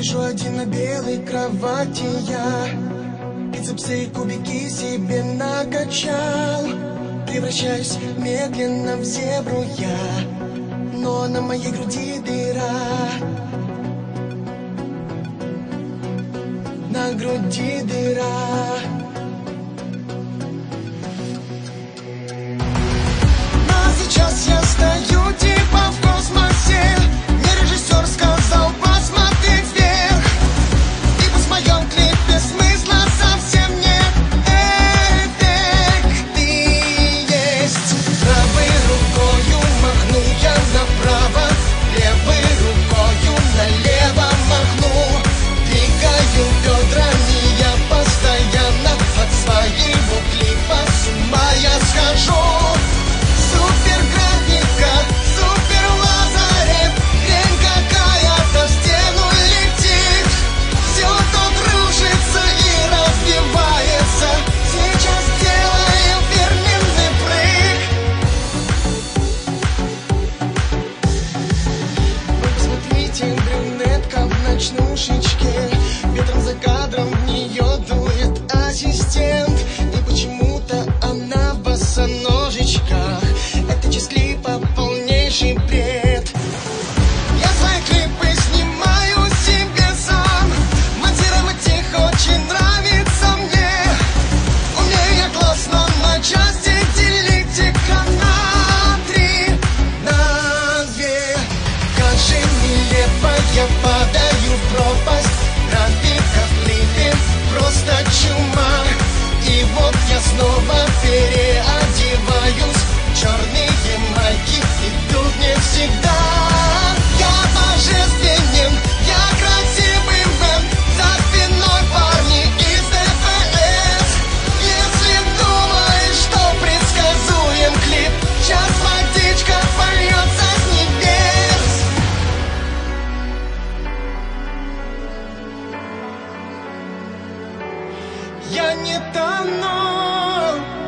Лежу один на белой кровати я, бицепсы и кубики себе накачал. Превращаюсь медленно в зебру я, но на моей груди дыра. На груди дыра. Но сейчас я стою типа в космосе. Мне режиссер сказал посмотреть вверх. И пусть в моем клипе смысла совсем нет. Эффекты есть. Правой рукою махну я направо, левой рукою налево махну. Двигаю бедрами я постоянно, от своего клипа с ума я схожу. Суперграфика, супер лазарев, хрень какая-то в стену летит. Все тут рушится и разбивается. Сейчас делаю фирменный прыг. Вы посмотрите, брюнетка в ночнушечке, ветром за кадром в нее дует ассистент. И почему-то она в босоножечках. Это часть клипа полнейший бред. Я свои клипы снимаю себе сам. Монтировать их очень нравится мне. Умею я классно на части делить экран на 3, на 2. Как же нелепо я падаю в пропасть. Графика в клипе просто чума. И вот я снова переодеваюсь. Черные майки идут не всегда. Я божественен, я красивый мэн. За спиной парни из ДПС. Если думаешь, что предсказуем клип, сейчас водичка польется с небес. Я не тону,